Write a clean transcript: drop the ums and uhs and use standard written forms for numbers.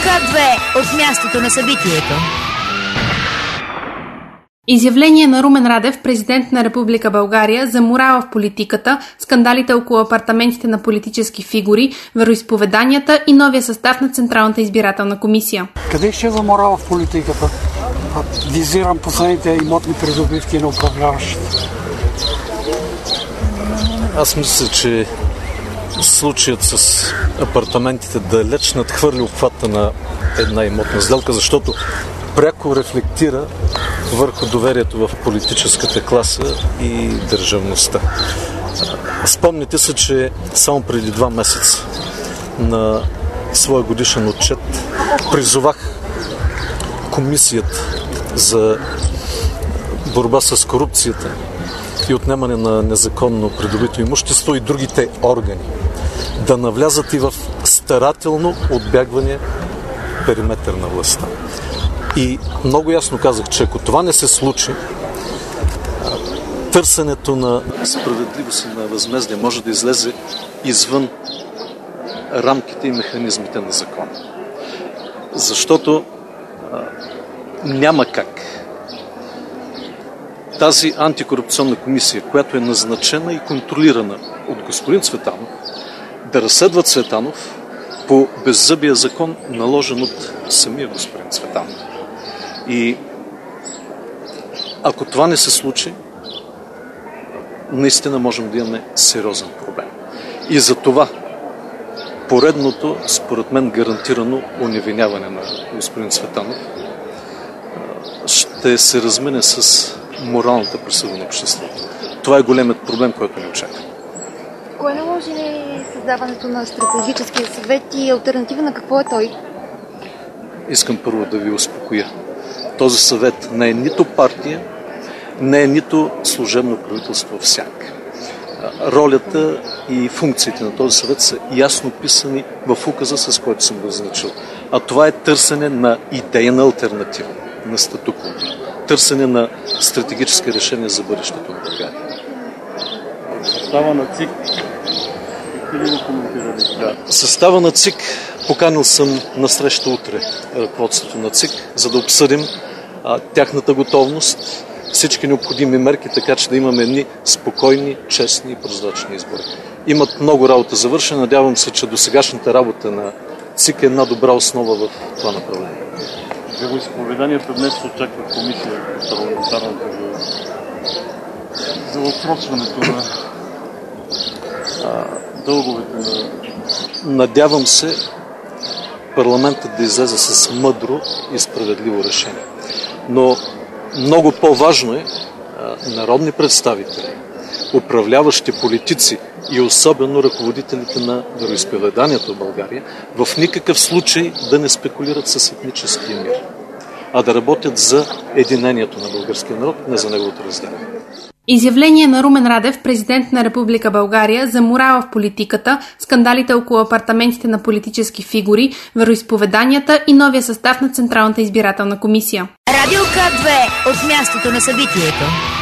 К2 от мястото на събитието. Изявление на Румен Радев, президент на Република България, за морала в политиката, скандалите около апартаментите на политически фигури, вероизповеданията и новия състав на Централната избирателна комисия. Къде ще за морала в политиката? Визирам последните имотни придобивки на управляващите. Аз мисля, че случаят с апартаментите далеч надхвърли обхвата на една имотна сделка, защото пряко рефлектира върху доверието в политическата класа и държавността. Спомните се, че само преди 2 месеца на своя годишен отчет призовах Комисията за борба с корупцията и отнемане на незаконно придобито имущество и другите органи да навлязат и в старателно отбягване периметър на властта. И много ясно казах, че ако това не се случи, търсенето на справедливост и на възмездие може да излезе извън рамките и механизмите на закона. Защото няма как тази антикорупционна комисия, която е назначена и контролирана от господин Цветанов, да разследва Цветанов по беззъбия закон, наложен от самия господин Цветанов. И ако това не се случи, наистина можем да имаме сериозен проблем. И за това поредното, според мен, гарантирано оневиняване на господин Цветанов ще се размине с моралната присъда на обществото. Това е големият проблем, който ни очаква. Кое наложи създаването на стратегическия съвет и алтернатива на какво е той? Искам първо да ви успокоя. Този съвет не е нито партия, не е нито служебно правителство в сянка. Ролята и функциите на този съвет са ясно писани в указа, с който съм го назначил. А това е търсене на идейна алтернатива на статуквото. Търсене на стратегически решения за бъдещето на България. Състава на ЦИК. Какви ли го коментирали? Състава на ЦИК поканил съм на среща утре ръководството на ЦИК, за да обсъдим тяхната готовност, всички необходими мерки, така че да имаме едни спокойни, честни и прозрачни избори. Имат много работа завършена. Надявам се, че досегашната работа на ЦИК е една добра основа в това направление. Вероизповеданията днес очаква комисия парламентарната за отсрочването на дълговете на... Надявам се парламентът да излезе с мъдро и справедливо решение. Но много по-важно е народни представители, управляващи политици и особено ръководителите на вероизповеданията в България в никакъв случай да не спекулират с етническия мир, а да работят за единението на българския народ, не за неговото разделение. Изявление на Румен Радев, президент на Република България, за морала в политиката, скандалите около апартаментите на политически фигури, вероизповеданията и новия състав на Централната избирателна комисия. Радио К2 от мястото на събитието.